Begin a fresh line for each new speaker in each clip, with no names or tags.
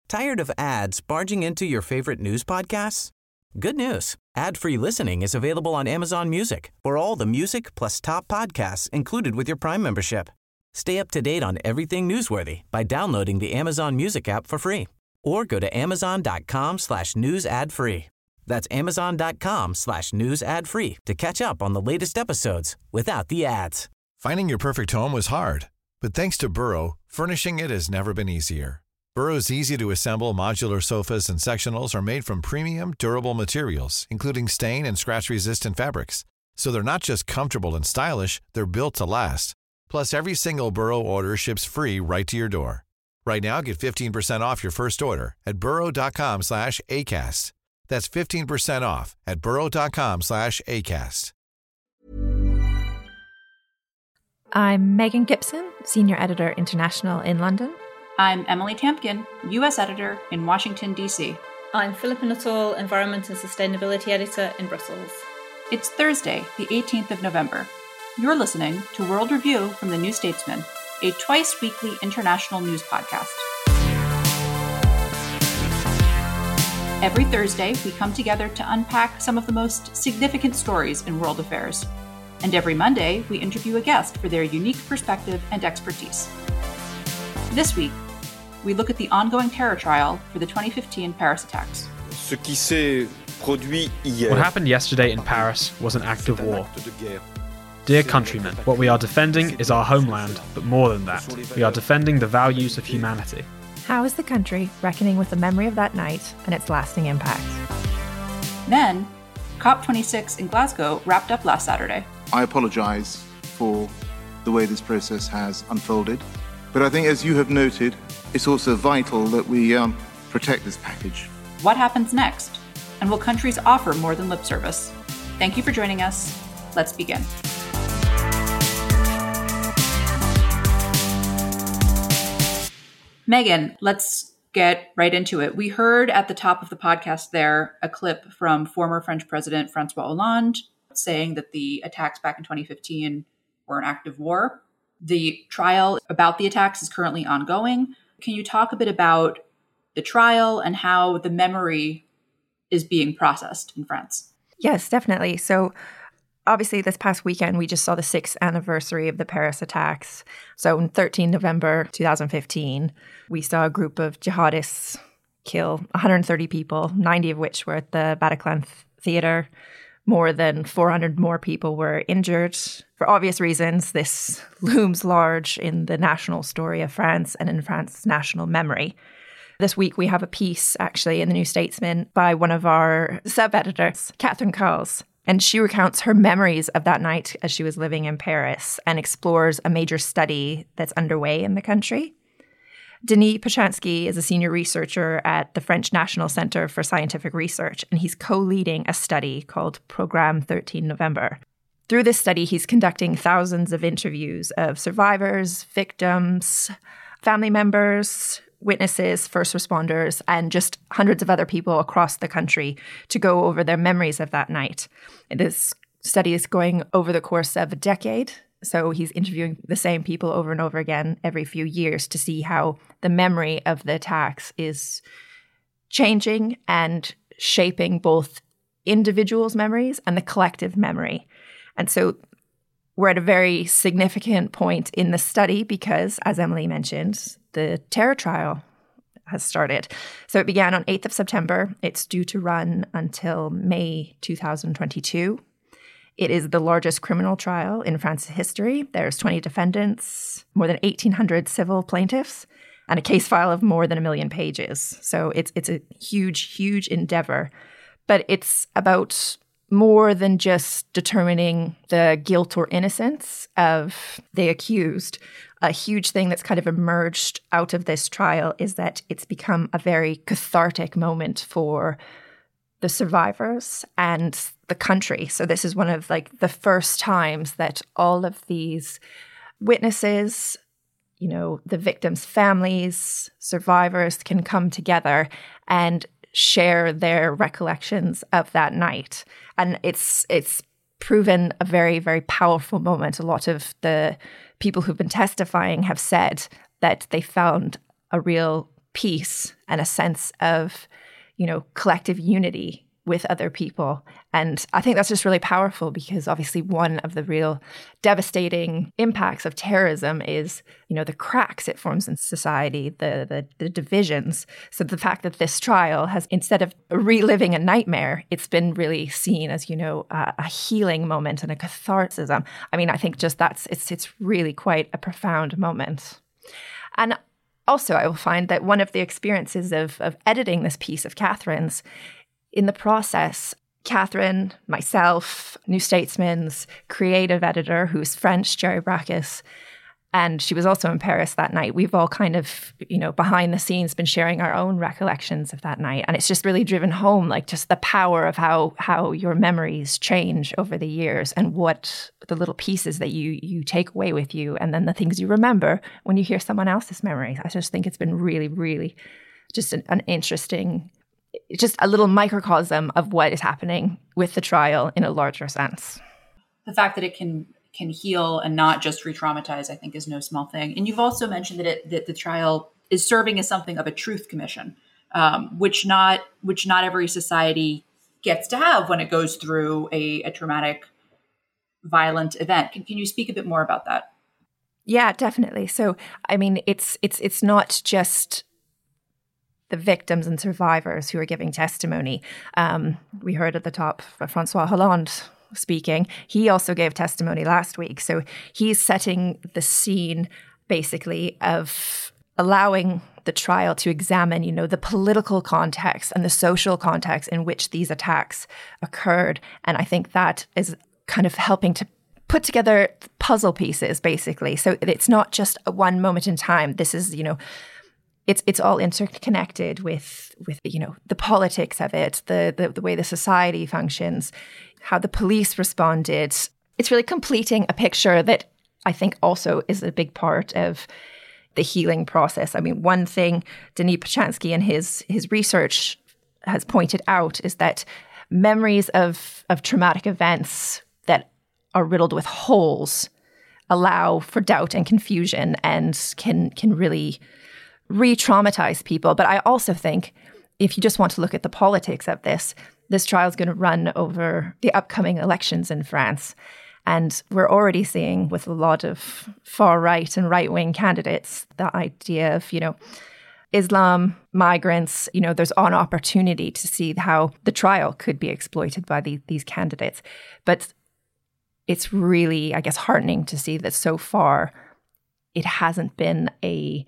Tired of ads barging into your favorite news podcasts? Good news. Ad-free listening is available on Amazon Music for all the music plus top podcasts included with your Prime membership. Stay up to date on everything newsworthy by downloading the Amazon Music app for free or go to amazon.com/news ad free. That's amazon.com/news ad free to catch up on the latest episodes without the ads.
Finding your perfect home was hard, but thanks to Burrow, furnishing it has never been easier. Burrow's easy-to-assemble modular sofas and sectionals are made from premium, durable materials, including stain and scratch-resistant fabrics. So they're not just comfortable and stylish, they're built to last. Plus, every single Burrow order ships free right to your door. Right now, get 15% off your first order at burrow.com/ACAST. That's 15% off at burrow.com/ACAST.
I'm Megan Gibson, Senior Editor International in London.
I'm Emily Tampkin, U.S. Editor in Washington, D.C.
I'm Philippa Nuttall, Environment and Sustainability Editor in Brussels.
It's Thursday, the 18th of November. You're listening to World Review from The New Statesman, a twice-weekly international news podcast. Every Thursday, we come together to unpack some of the most significant stories in world affairs. And every Monday, we interview a guest for their unique perspective and expertise. This week, we look at the ongoing terror trial for the 2015 Paris attacks.
What happened yesterday in Paris was an act of war. Dear countrymen, what we are defending is our homeland, but more than that, we are defending the values of humanity.
How is the country reckoning with the memory of that night and its lasting impact?
Then, COP26 in Glasgow wrapped up last Saturday.
I apologise for the way this process has unfolded. But I think, as you have noted, it's also vital that we protect this package.
What happens next? And will countries offer more than lip service? Thank you for joining us. Let's begin. Megan, let's get right into it. We heard at the top of the podcast there a clip from former French President Francois Hollande saying that the attacks back in 2015 were an act of war. The trial about the attacks is currently ongoing. Can you talk a bit about the trial and how the memory is being processed in France?
Yes, definitely. So obviously this past weekend, we just saw the 6th anniversary of the Paris attacks. So on 13 November 2015, we saw a group of jihadists kill 130 people, 90 of which were at the Bataclan Theatre. More than 400 more people were injured. For obvious reasons, this looms large in the national story of France and in France's national memory. This week, we have a piece, actually, in The New Statesman by one of our sub-editors, Catherine Cowles. And she recounts her memories of that night as she was living in Paris and explores a major study that's underway in the country. Denis Pachansky is a senior researcher at the French National Center for Scientific Research, and he's co-leading a study called Programme 13 November. Through this study, he's conducting thousands of interviews of survivors, victims, family members, witnesses, first responders, and just hundreds of other people across the country to go over their memories of that night. This study is going over the course of a decade. So he's interviewing the same people over and over again every few years to see how the memory of the attacks is changing and shaping both individuals' memories and the collective memory. And so we're at a very significant point in the study because, as Emily mentioned, the terror trial has started. So it began on 8th of September. It's due to run until May 2022. It is the largest criminal trial in France's history. There's 20 defendants, more than 1,800 civil plaintiffs, and a case file of more than 1 million pages. So it's a huge, huge endeavor. But it's about more than just determining the guilt or innocence of the accused. A huge thing that's kind of emerged out of this trial is that it's become a very cathartic moment for the survivors and the country. So this is one of the first times that all of these witnesses, the victims' families, survivors can come together and share their recollections of that night. And it's proven a very, very powerful moment. A lot of the people who've been testifying have said that they found a real peace and a sense of, collective unity with other people. And I think that's just really powerful because obviously one of the real devastating impacts of terrorism is, the cracks it forms in society, the divisions. So the fact that this trial has, instead of reliving a nightmare, it's been really seen as, a healing moment and a catharsis. I mean, I think just it's really quite a profound moment. And also, I will find that one of the experiences of editing this piece of Catherine's, in the process, Catherine, myself, New Statesman's creative editor, who's French, Jerry Brackus, and she was also in Paris that night. We've all kind of, behind the scenes been sharing our own recollections of that night. And it's just really driven home, like just the power of how your memories change over the years and what the little pieces that you take away with you and then the things you remember when you hear someone else's memories. I just think it's been really, really just an interesting, just a little microcosm of what is happening with the trial in a larger sense.
The fact that it can heal and not just re-traumatize, I think, is no small thing. And you've also mentioned that the trial is serving as something of a truth commission, which not every society gets to have when it goes through a traumatic, violent event. Can you speak a bit more about that?
Yeah, definitely. So, I mean, it's not just the victims and survivors who are giving testimony. We heard at the top Francois Hollande speaking. He also gave testimony last week. So he's setting the scene, basically, of allowing the trial to examine, the political context and the social context in which these attacks occurred. And I think that is kind of helping to put together puzzle pieces, basically. So it's not just a one moment in time. This is, it's all interconnected with the politics of it, the way the society functions, how the police responded. It's really completing a picture that I think also is a big part of the healing process. I mean, one thing Denis Pachansky in his research has pointed out is that memories of traumatic events that are riddled with holes allow for doubt and confusion and can really re-traumatize people. But I also think if you just want to look at the politics of this trial is going to run over the upcoming elections in France. And we're already seeing with a lot of far-right and right-wing candidates, the idea of, Islam, migrants, there's an opportunity to see how the trial could be exploited by these candidates. But it's really, I guess, heartening to see that so far it hasn't been a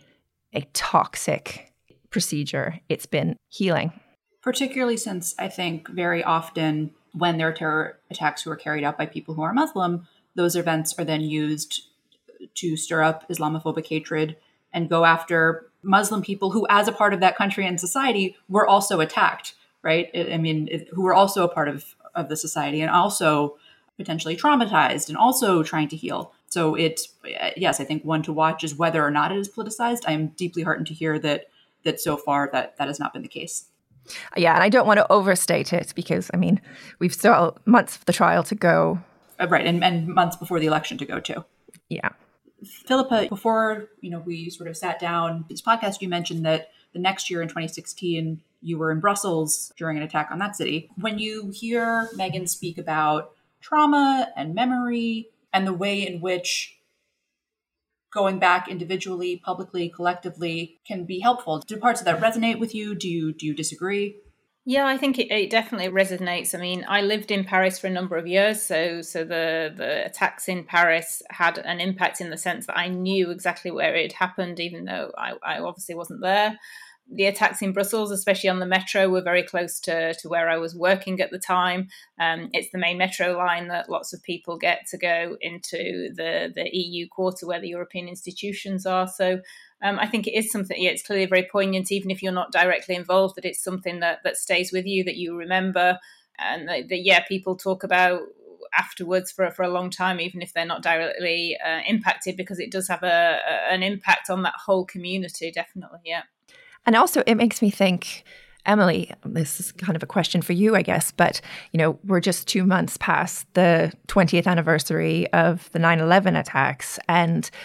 toxic procedure. It's been healing.
Particularly since I think very often when there are terror attacks who are carried out by people who are Muslim, those events are then used to stir up Islamophobic hatred and go after Muslim people who, as a part of that country and society, were also attacked, right? Who were also a part of the society and also potentially traumatized and also trying to heal. So yes, I think one to watch is whether or not it is politicized. I am deeply heartened to hear that so far that has not been the case.
Yeah, and I don't want to overstate it because, we've still months of the trial to go.
Right, and months before the election to go too.
Yeah.
Philippa, before we sort of sat down this podcast, you mentioned that the next year in 2016, you were in Brussels during an attack on that city. When you hear Megan speak about trauma and memory and the way in which going back individually, publicly, collectively can be helpful, do parts of that resonate with you? Do you disagree?
Yeah, I think it definitely resonates. I lived in Paris for a number of years, so the attacks in Paris had an impact in the sense that I knew exactly where it happened, even though I obviously wasn't there. The attacks in Brussels, especially on the metro, were very close to where I was working at the time. It's the main metro line that lots of people get to go into the EU quarter where the European institutions are. So I think it is something, it's clearly very poignant, even if you're not directly involved, that it's something that stays with you, that you remember. And people talk about afterwards for a long time, even if they're not directly impacted, because it does have an impact on that whole community, definitely, yeah.
And also it makes me think, Emily, this is kind of a question for you, I guess, but, we're just 2 months past the 20th anniversary of the 9/11 attacks. And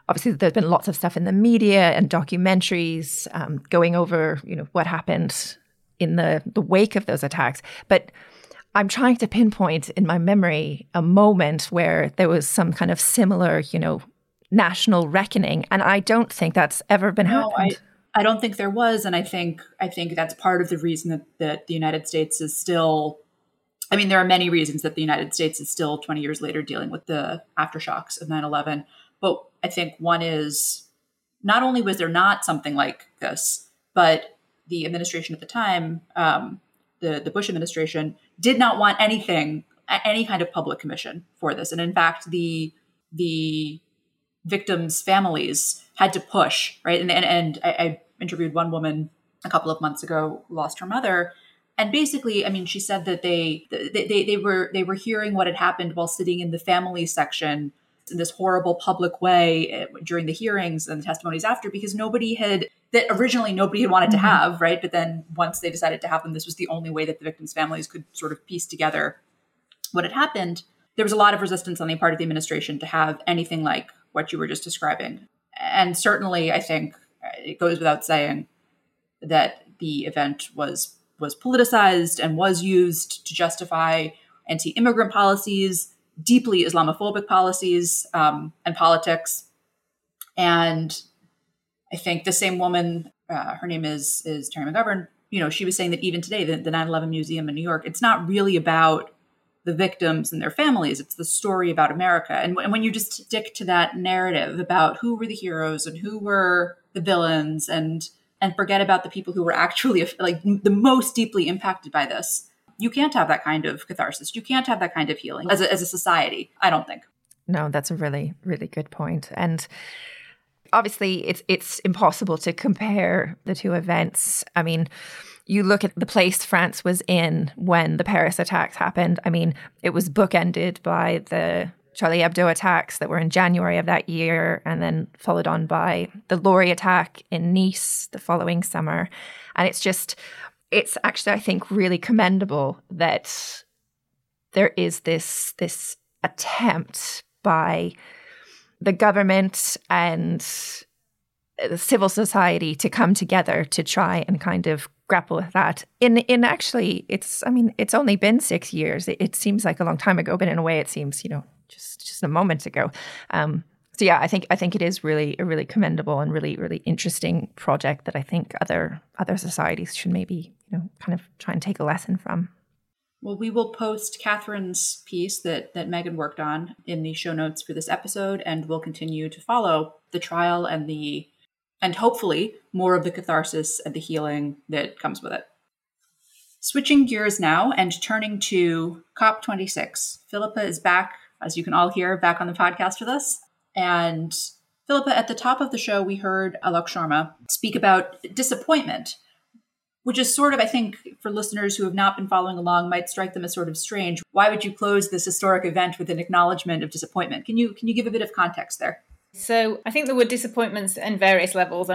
obviously there's been lots of stuff in the media and documentaries going over, what happened in the wake of those attacks. But I'm trying to pinpoint in my memory a moment where there was some kind of similar, national reckoning. And I don't think that's ever been happened.
I don't think there was. And I think that's part of the reason that the United States is still, there are many reasons that the United States is still 20 years later dealing with the aftershocks of 9/11. But I think one is, not only was there not something like this, but the administration at the time, the Bush administration, did not want any kind of public commission for this. And in fact, the victims' families had to push, right? And I interviewed one woman a couple of months ago who lost her mother. And basically, she said that they were hearing what had happened while sitting in the family section in this horrible public way during the hearings and the testimonies after, because originally nobody had wanted to have, right? But then once they decided to have them, this was the only way that the victims' families could sort of piece together what had happened. There was a lot of resistance on the part of the administration to have anything like what you were just describing. And certainly, I think it goes without saying that the event was politicized and was used to justify anti-immigrant policies, deeply Islamophobic policies, and politics. And I think the same woman, her name is Terry McGovern, she was saying that even today, the 9/11 Museum in New York, it's not really about the victims and their families. It's the story about America. And when you just stick to that narrative about who were the heroes and who were the villains and forget about the people who were actually the most deeply impacted by this, you can't have that kind of catharsis. You can't have that kind of healing as a society, I don't think.
No, that's a really, really good point. And obviously, it's impossible to compare the two events. You look at the place France was in when the Paris attacks happened. It was bookended by the Charlie Hebdo attacks that were in January of that year, and then followed on by the Lori attack in Nice the following summer. And it's actually, I think, really commendable that there is this attempt by the government and the civil society to come together to try and kind of grapple with that. In actually, it's only been 6 years. It seems like a long time ago, but in a way, it seems just a moment ago. So yeah, I think it is really a really commendable and really, really interesting project that I think other societies should maybe kind of try and take a lesson from.
Well, we will post Catherine's piece that Megan worked on in the show notes for this episode, and we'll continue to follow the trial and hopefully more of the catharsis and the healing that comes with it. Switching gears now and turning to COP26. Philippa is back, as you can all hear, back on the podcast with us. And Philippa, at the top of the show, we heard Alok Sharma speak about disappointment, which is sort of, I think, for listeners who have not been following along, might strike them as sort of strange. Why would you close this historic event with an acknowledgement of disappointment? Can you give a bit of context there?
So I think there were disappointments in various levels.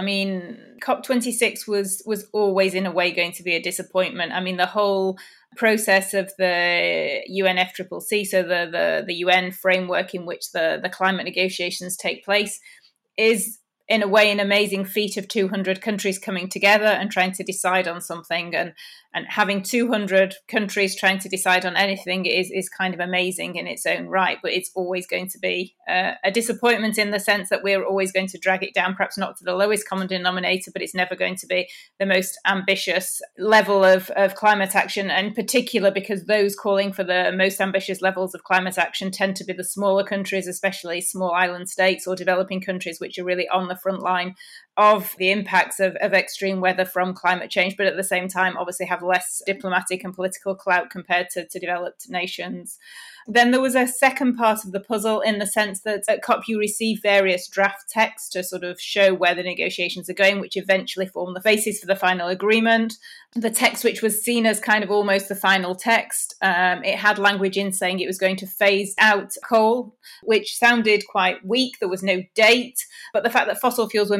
COP26 was always in a way going to be a disappointment. The whole process of the UNFCCC, so the UN framework in which the climate negotiations take place, is in a way an amazing feat of 200 countries coming together and trying to decide on something. And having 200 countries trying to decide on anything is kind of amazing in its own right. But it's always going to be a disappointment in the sense that we're always going to drag it down, perhaps not to the lowest common denominator, but it's never going to be the most ambitious level of climate action. And in particular, because those calling for the most ambitious levels of climate action tend to be the smaller countries, especially small island states or developing countries, which are really on the front line of the impacts of extreme weather from climate change, but at the same time, obviously have less diplomatic and political clout compared to developed nations. Then there was a second part of the puzzle in the sense that at COP you receive various draft texts to sort of show where the negotiations are going, which eventually form the basis for the final agreement. The text, which was seen as kind of almost the final text, it had language in saying it was going to phase out coal, which sounded quite weak. There was no date, but the fact that fossil fuels were mentioned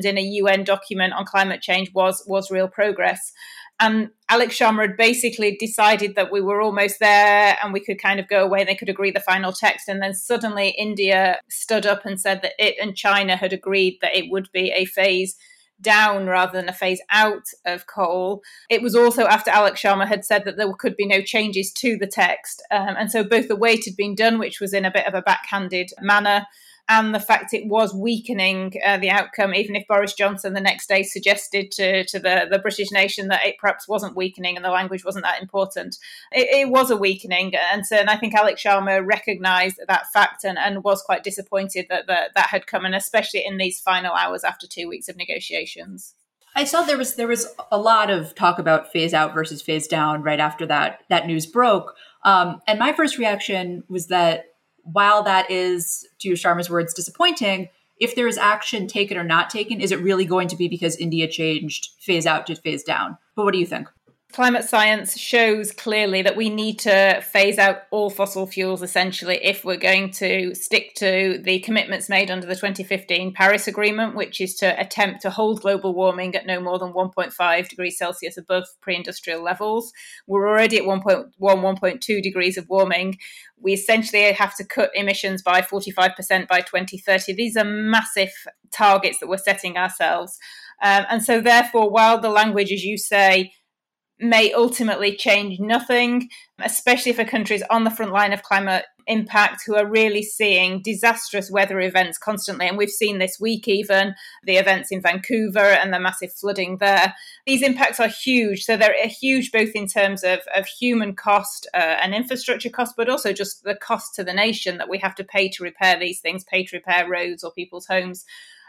mentioned in a UN document on climate change was real progress. And Alex Sharma had basically decided that we were almost there and we could kind of go away. They could agree the final text. And then suddenly India stood up and said that it and China had agreed that it would be a phase down rather than a phase out of coal. It was also after Alex Sharma had said that there could be no changes to the text. And so both the weight had been done, which was in a bit of a backhanded manner, and the fact it was weakening the outcome, even if Boris Johnson the next day suggested to the British nation that it perhaps wasn't weakening and the language wasn't that important. It was a weakening. And I think Alex Sharma recognised that fact and was quite disappointed that had come, and especially in these final hours after 2 weeks of negotiations.
I saw there was a lot of talk about phase out versus phase down right after that news broke. And my first reaction was that while that is, to use Sharma's words, disappointing, if there is action taken or not taken, is it really going to be because India changed phase out to phase down? But what do you think?
Climate science shows clearly that we need to phase out all fossil fuels, essentially, if we're going to stick to the commitments made under the 2015 Paris Agreement, which is to attempt to hold global warming at no more than 1.5 degrees Celsius above pre-industrial levels. We're already at 1.1, 1.2 degrees of warming. We essentially have to cut emissions by 45% by 2030. These are massive targets that we're setting ourselves. And so therefore, while the language, as you say, may ultimately change nothing, especially for countries on the front line of climate impact who are really seeing disastrous weather events constantly. And we've seen this week even the events in Vancouver and the massive flooding there. These impacts are huge. So they're huge both in terms of human cost and infrastructure cost, but also just the cost to the nation that we have to pay to repair these things, pay to repair roads or people's homes.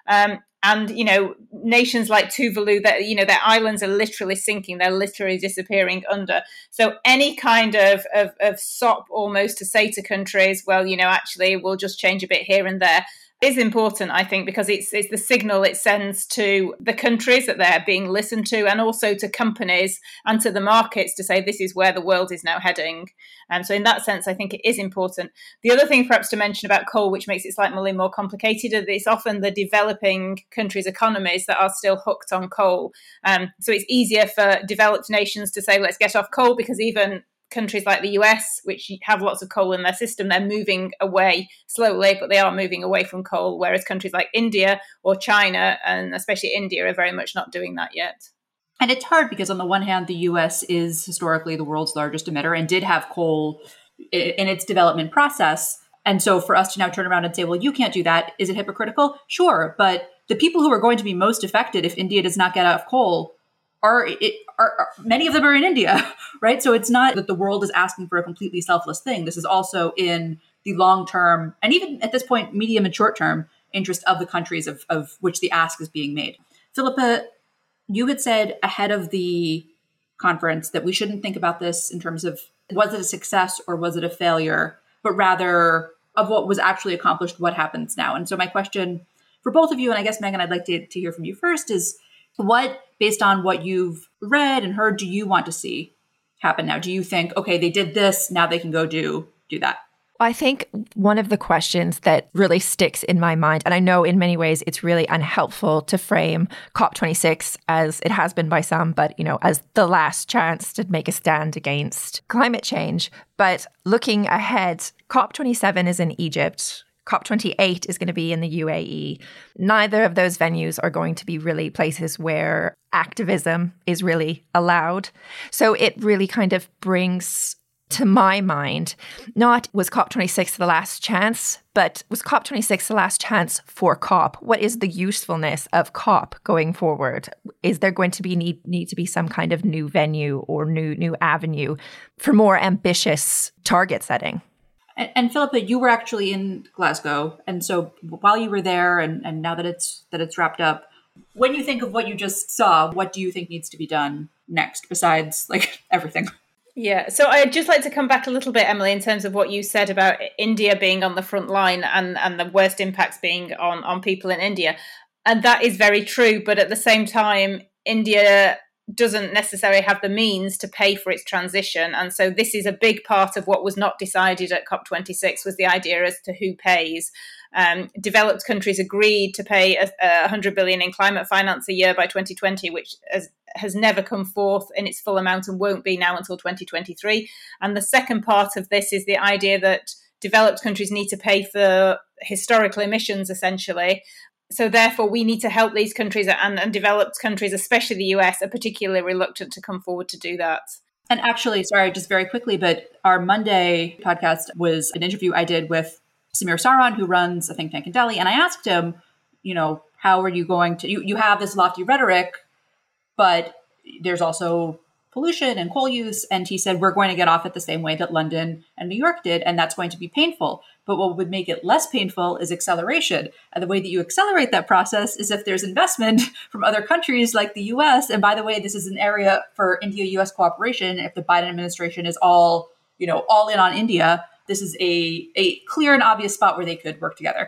And, nations like Tuvalu, that, their islands are literally sinking. They're literally disappearing under. So any kind of sop almost to say to countries, well, actually, we'll just change a bit here and there, is important, I think, because it's the signal it sends to the countries that they're being listened to, and also to companies and to the markets to say this is where the world is now heading. So in that sense, I think it is important. The other thing perhaps to mention about coal, which makes it slightly more complicated, is it's often the developing countries' economies that are still hooked on coal. So it's easier for developed nations to say, let's get off coal, because even countries like the US, which have lots of coal in their system, they're moving away slowly, but they are moving away from coal, whereas countries like India or China, and especially India, are very much not doing that yet.
And it's hard because on the one hand, the US is historically the world's largest emitter and did have coal in its development process. And so for us to now turn around and say, well, you can't do that, is it hypocritical? Sure. But the people who are going to be most affected if India does not get off coal are many of them are in India, right? So it's not that the world is asking for a completely selfless thing. This is also in the long-term, and even at this point, medium and short-term interest of the countries of which the ask is being made. Philippa, you had said ahead of the conference that we shouldn't think about this in terms of was it a success or was it a failure, but rather of what was actually accomplished, what happens now. And so my question for both of you, and I guess, Megan, I'd like to hear from you first, is what, based on what you've read and heard, do you want to see happen now? Do you think, okay, they did this, now they can go do that?
I think one of the questions that really sticks in my mind, and I know in many ways it's really unhelpful to frame COP26 as it has been by some, but, as the last chance to make a stand against climate change. But looking ahead, COP27 is in Egypt. COP28 is going to be in the UAE. Neither of those venues are going to be really places where activism is really allowed. So it really kind of brings to my mind, not was COP26 the last chance, but was COP26 the last chance for COP? What is the usefulness of COP going forward? Is there going to be need to be some kind of new venue or new avenue for more ambitious target setting?
And Philippa, you were actually in Glasgow. And so while you were there and now that it's wrapped up, when you think of what you just saw, what do you think needs to be done next besides everything?
Yeah, so I'd just like to come back a little bit, Emily, in terms of what you said about India being on the front line and the worst impacts being on people in India. And that is very true. But at the same time, India doesn't necessarily have the means to pay for its transition. And so this is a big part of what was not decided at COP26, was the idea as to who pays. Developed countries agreed to pay $100 billion in climate finance a year by 2020, which has never come forth in its full amount and won't be now until 2023. And the second part of this is the idea that developed countries need to pay for historical emissions, essentially. So therefore, we need to help these countries, and developed countries, especially the US, are particularly reluctant to come forward to do that.
And actually, sorry, just very quickly, but our Monday podcast was an interview I did with Samir Saran, who runs a think tank in Delhi. And I asked him, how are you going to, you have this lofty rhetoric, but there's also pollution and coal use. And he said, we're going to get off it the same way that London and New York did. And that's going to be painful. But what would make it less painful is acceleration. And the way that you accelerate that process is if there's investment from other countries like the US. And by the way, this is an area for India-US cooperation. If the Biden administration is all in on India, this is a clear and obvious spot where they could work together.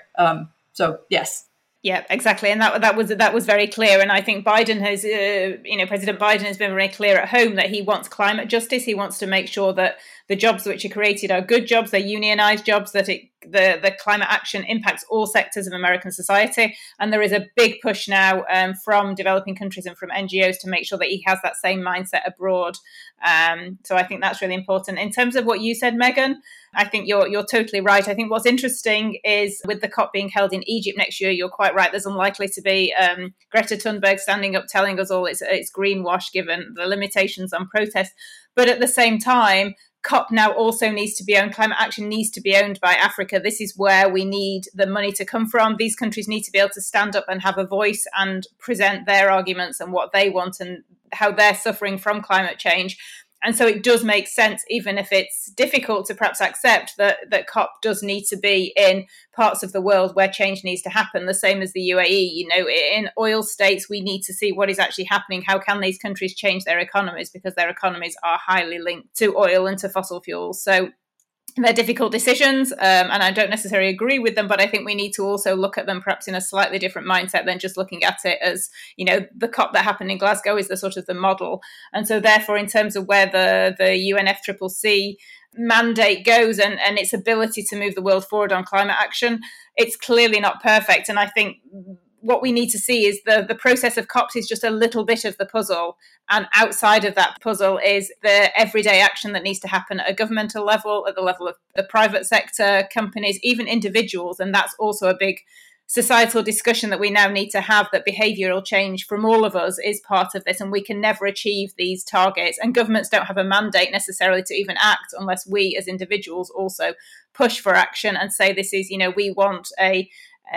So yes.
Yeah, exactly. And that was very clear. And I think Biden has, President Biden has been very clear at home that he wants climate justice. He wants to make sure that the jobs which are created are good jobs, they're unionized jobs, that the climate action impacts all sectors of American society. And there is a big push now from developing countries and from NGOs to make sure that he has that same mindset abroad. So I think that's really important. In terms of what you said, Megan, I think you're totally right. I think what's interesting is with the COP being held in Egypt next year, you're quite right. There's unlikely to be Greta Thunberg standing up telling us all it's greenwash given the limitations on protest. But at the same time, COP now also needs to be owned. Climate action needs to be owned by Africa. This is where we need the money to come from. These countries need to be able to stand up and have a voice and present their arguments and what they want and how they're suffering from climate change. And so it does make sense, even if it's difficult to perhaps accept that COP does need to be in parts of the world where change needs to happen, the same as the UAE. In oil states, we need to see what is actually happening. How can these countries change their economies? Because their economies are highly linked to oil and to fossil fuels. So they're difficult decisions, and I don't necessarily agree with them, but I think we need to also look at them perhaps in a slightly different mindset than just looking at it as, the COP that happened in Glasgow is the sort of the model. And so therefore, in terms of where the UNFCCC mandate goes and its ability to move the world forward on climate action, it's clearly not perfect. And I think what we need to see is the process of COPs is just a little bit of the puzzle. And outside of that puzzle is the everyday action that needs to happen at a governmental level, at the level of the private sector, companies, even individuals. And that's also a big societal discussion that we now need to have, that behavioural change from all of us is part of this. And we can never achieve these targets. And governments don't have a mandate necessarily to even act unless we as individuals also push for action and say this is, we want a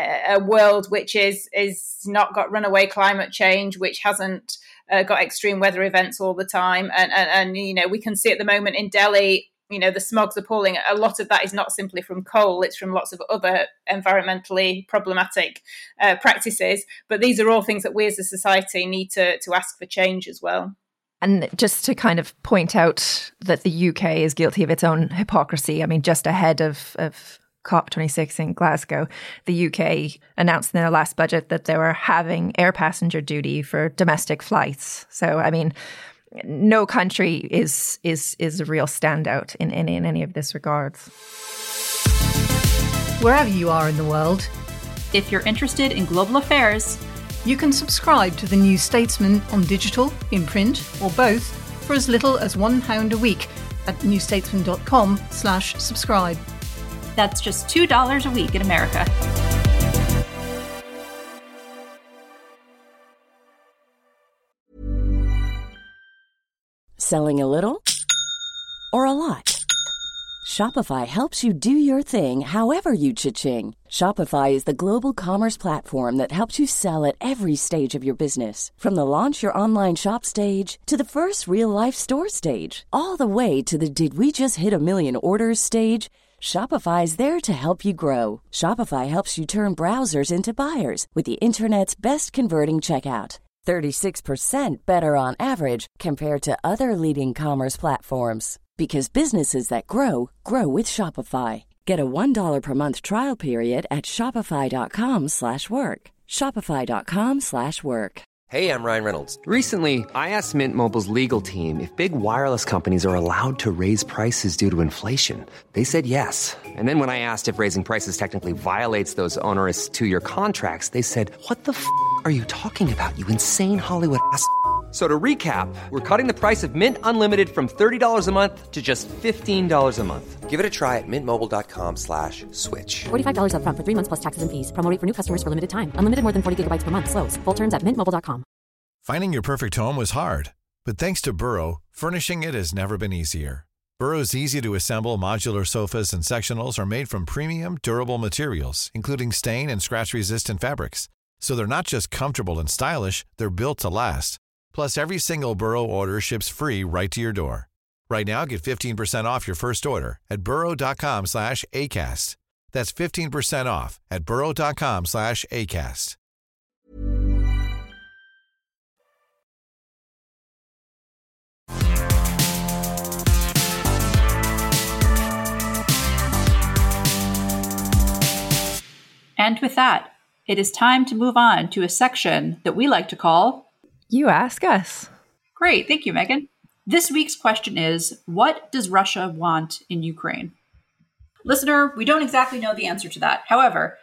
world which is not got runaway climate change, which hasn't got extreme weather events all the time. And we can see at the moment in Delhi, the smog's appalling. A lot of that is not simply from coal, it's from lots of other environmentally problematic practices. But these are all things that we as a society need to ask for change as well.
And just to kind of point out that the UK is guilty of its own hypocrisy, I mean, just ahead of COP26 in Glasgow, the UK announced in their last budget that they were halving air passenger duty for domestic flights. So, I mean, no country is a real standout in any of this regards.
Wherever you are in the world,
if you're interested in global affairs,
you can subscribe to The New Statesman on digital, in print, or both for as little as £1 a week at newstatesman.com/subscribe.
That's just $2 a week in America.
Selling a little or a lot? Shopify helps you do your thing however you cha-ching. Shopify is the global commerce platform that helps you sell at every stage of your business. From the launch your online shop stage to the first real-life store stage, all the way to the did we just hit a million orders stage. Shopify is there to help you grow. Shopify helps you turn browsers into buyers with the internet's best converting checkout. 36% better on average compared to other leading commerce platforms. Because businesses that grow, grow with Shopify. Get a $1 per month trial period at shopify.com/work. Shopify.com/work.
Hey, I'm Ryan Reynolds. Recently, I asked Mint Mobile's legal team if big wireless companies are allowed to raise prices due to inflation. They said yes. And then when I asked if raising prices technically violates those onerous two-year contracts, they said, "What the f*** are you talking about, you insane Hollywood ass?" So to recap, we're cutting the price of Mint Unlimited from $30 a month to just $15 a month. Give it a try at mintmobile.com/switch.
$45 up front for 3 months plus taxes and fees. Promo rate for new customers for limited time. Unlimited more than 40 gigabytes per month. Slows full terms at mintmobile.com.
Finding your perfect home was hard, but thanks to Burrow, furnishing it has never been easier. Burrow's easy-to-assemble modular sofas and sectionals are made from premium, durable materials, including stain and scratch-resistant fabrics. So they're not just comfortable and stylish, they're built to last. Plus, every single Burrow order ships free right to your door. Right now, get 15% off your first order at burrow.com/ACAST. That's 15% off at burrow.com/ACAST.
And with that, it is time to move on to a section that we like to call
You Ask Us.
Great. Thank you, Megan. This week's question is, what does Russia want in Ukraine? Listener, we don't exactly know the answer to that. However,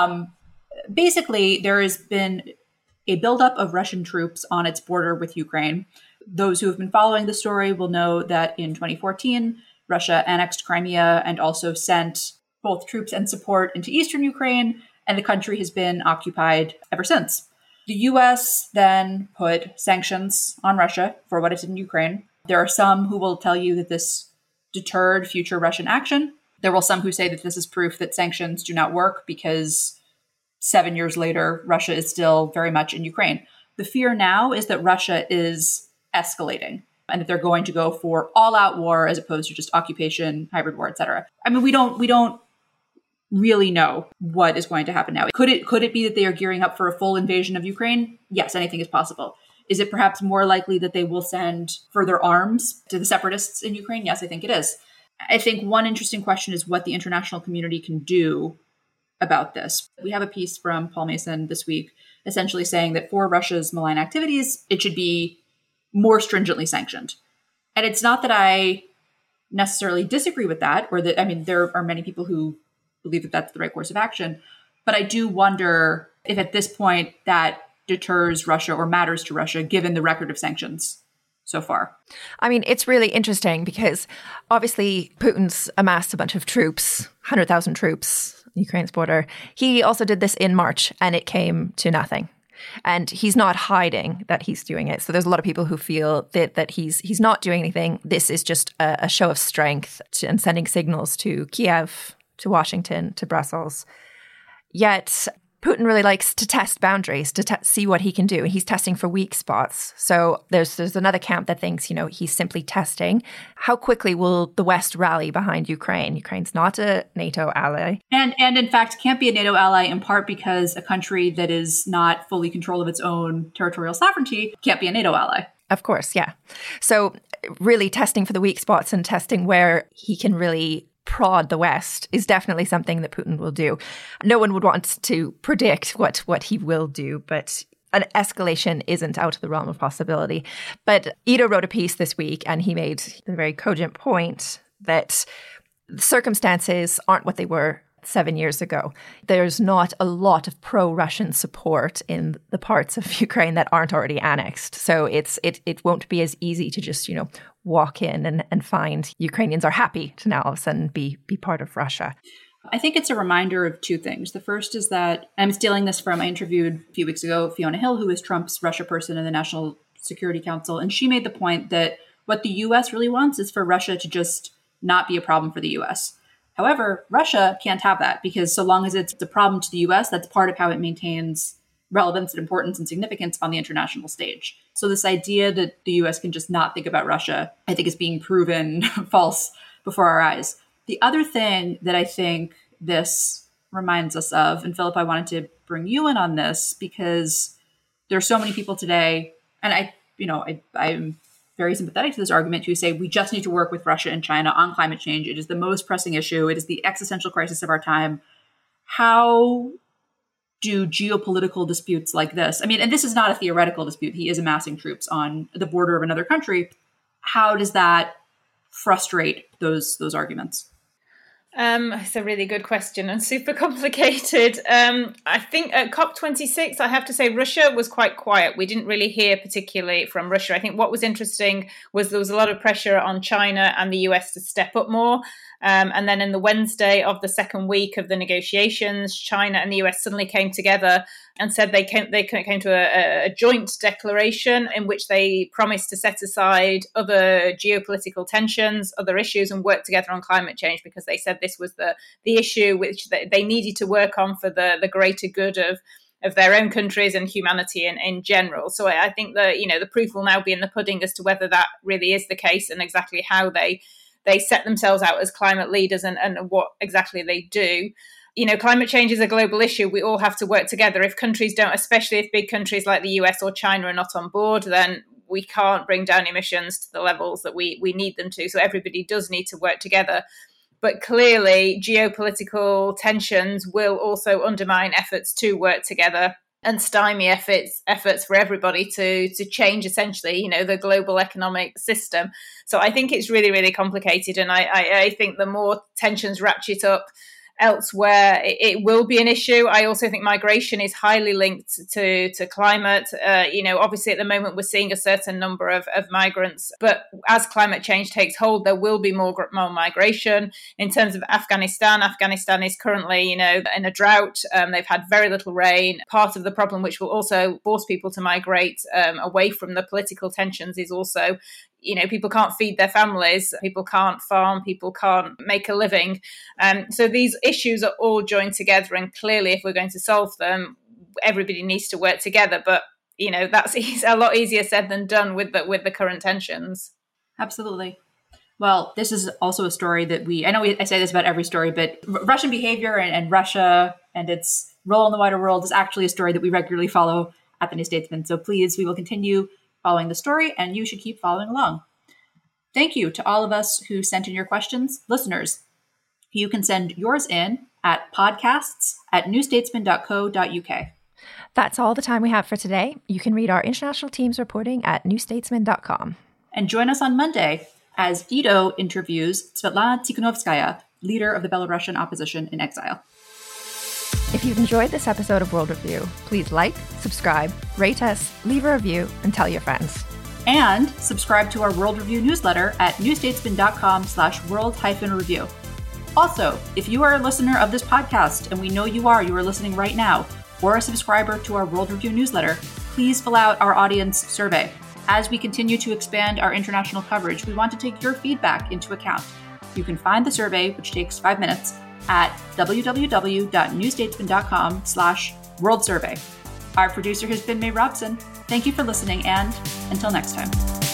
basically, there has been a buildup of Russian troops on its border with Ukraine. Those who have been following the story will know that in 2014, Russia annexed Crimea and also sent both troops and support into eastern Ukraine, and the country has been occupied ever since. The U.S. then put sanctions on Russia for what it did in Ukraine. There are some who will tell you that this deterred future Russian action. There will some who say that this is proof that sanctions do not work because 7 years later, Russia is still very much in Ukraine. The fear now is that Russia is escalating and that they're going to go for all-out war as opposed to just occupation, hybrid war, etc. I mean, we don't really know what is going to happen now. Could it be that they are gearing up for a full invasion of Ukraine? Yes, anything is possible. Is it perhaps more likely that they will send further arms to the separatists in Ukraine? Yes, I think it is. I think one interesting question is what the international community can do about this. We have a piece from Paul Mason this week essentially saying that for Russia's malign activities, it should be more stringently sanctioned. And it's not that I necessarily disagree with that, or that, I mean, there are many people who believe that that's the right course of action. But I do wonder if at this point that deters Russia or matters to Russia, given the record of sanctions so far.
I mean, it's really interesting because obviously Putin's amassed a bunch of troops, 100,000 troops, Ukraine's border. He also did this in March and it came to nothing. And he's not hiding that he's doing it. So there's a lot of people who feel that he's not doing anything. This is just a show of strength and sending signals to Kiev, to Washington, to Brussels. Yet Putin really likes to test boundaries, to see what he can do. He's testing for weak spots. So there's another camp that thinks, he's simply testing. How quickly will the West rally behind Ukraine? Ukraine's not a NATO ally.
And in fact, can't be a NATO ally in part because a country that is not fully control of its own territorial sovereignty can't be a NATO ally.
Of course, yeah. So really testing for the weak spots and testing where he can really prod the West is definitely something that Putin will do. No one would want to predict what he will do, but an escalation isn't out of the realm of possibility. But Ito wrote a piece this week and he made the very cogent point that the circumstances aren't what they were 7 years ago. There's not a lot of pro-Russian support in the parts of Ukraine that aren't already annexed. So it won't be as easy to just, walk in and find Ukrainians are happy to now all of a sudden be part of Russia.
I think it's a reminder of two things. The first is that I'm stealing this from, I interviewed a few weeks ago, Fiona Hill, who is Trump's Russia person in the National Security Council. And she made the point that what the U.S. really wants is for Russia to just not be a problem for the U.S. However, Russia can't have that because so long as it's a problem to the U.S., that's part of how it maintains relevance and importance and significance on the international stage. So this idea that the U.S. can just not think about Russia, I think is being proven false before our eyes. The other thing that I think this reminds us of, and Philip, I wanted to bring you in on this because there are so many people today, and I'm very sympathetic to this argument, who say we just need to work with Russia and China on climate change. It is the most pressing issue. It is the existential crisis of our time. How do geopolitical disputes like this, I mean, and this is not a theoretical dispute, he is amassing troops on the border of another country. How does that frustrate those arguments?
It's a really good question and super complicated. I think at COP26, I have to say Russia was quite quiet. We didn't really hear particularly from Russia. I think what was interesting was there was a lot of pressure on China and the US to step up more. And then in the Wednesday of the second week of the negotiations, China and the US suddenly came together and said they came to a joint declaration in which they promised to set aside other geopolitical tensions, other issues, and work together on climate change, because they said this was the issue which they needed to work on for the greater good of their own countries and humanity in general. So I think the proof will now be in the pudding as to whether that really is the case and exactly how they set themselves out as climate leaders and what exactly they do. Climate change is a global issue. We all have to work together. If countries don't, especially if big countries like the US or China are not on board, then we can't bring down emissions to the levels that we need them to. So everybody does need to work together. But clearly, geopolitical tensions will also undermine efforts to work together and stymie efforts for everybody to change, essentially, the global economic system. So I think it's really, really complicated. And I think the more tensions ratchet up elsewhere, it will be an issue. I also think migration is highly linked to climate. Obviously at the moment we're seeing a certain number of migrants, but as climate change takes hold, there will be more migration. In terms of Afghanistan is currently, in a drought. They've had very little rain. Part of the problem, which will also force people to migrate away from the political tensions, is also people can't feed their families, people can't farm, people can't make a living. So these issues are all joined together, and clearly if we're going to solve them, everybody needs to work together. But, that's a lot easier said than done with the current tensions.
Absolutely. Well, this is also a story that I say this about every story, but Russian behavior and Russia and its role in the wider world is actually a story that we regularly follow at the New Statesman. So please, we will continue following the story, and you should keep following along. Thank you to all of us who sent in your questions. Listeners, you can send yours in at podcasts@newstatesman.co.uk.
That's all the time we have for today. You can read our international team's reporting at newstatesman.com.
And join us on Monday as Ido interviews Svetlana Tikhonovskaya, leader of the Belarusian opposition in exile.
If you've enjoyed this episode of World Review, please like, subscribe, rate us, leave a review, and tell your friends.
And subscribe to our World Review newsletter at newstatesman.com/world-review. Also, if you are a listener of this podcast, and we know you are listening right now, or a subscriber to our World Review newsletter, please fill out our audience survey. As we continue to expand our international coverage, we want to take your feedback into account. You can find the survey, which takes 5 minutes, at www.newstatesman.com/world survey. Our producer has been May Robson. Thank you for listening, and until next time.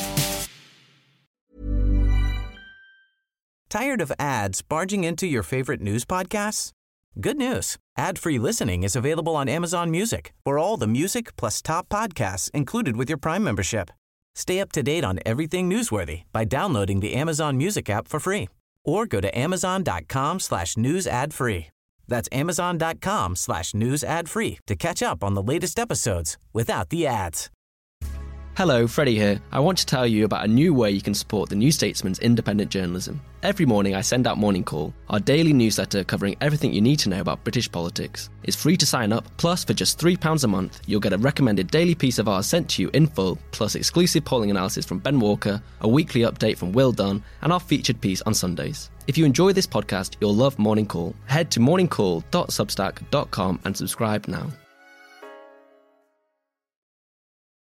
Tired of ads barging into your favorite news podcasts? Good news. Ad-free listening is available on Amazon Music for all the music plus top podcasts included with your Prime membership. Stay up to date on everything newsworthy by downloading the Amazon Music app for free. Or go to amazon.com/news ad free. That's amazon.com/news ad free to catch up on the latest episodes without the ads.
Hello, Freddie here. I want to tell you about a new way you can support the New Statesman's independent journalism. Every morning I send out Morning Call, our daily newsletter covering everything you need to know about British politics. It's free to sign up, plus for just £3 a month, you'll get a recommended daily piece of ours sent to you in full, plus exclusive polling analysis from Ben Walker, a weekly update from Will Dunn, and our featured piece on Sundays. If you enjoy this podcast, you'll love Morning Call. Head to morningcall.substack.com and subscribe now.